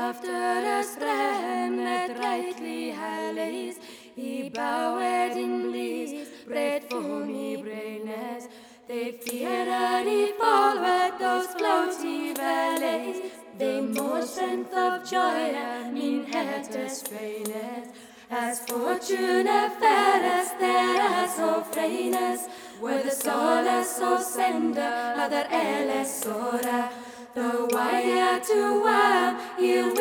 after a stremnet rightly hellies, he bowed in bliss, prayed for me brainless. They feared he fall with those floaty valleys, they more strength of joy and min hetes trainers. As fortune fairest there as so freiness, where the solace so sender other elles sora, the wire to warm you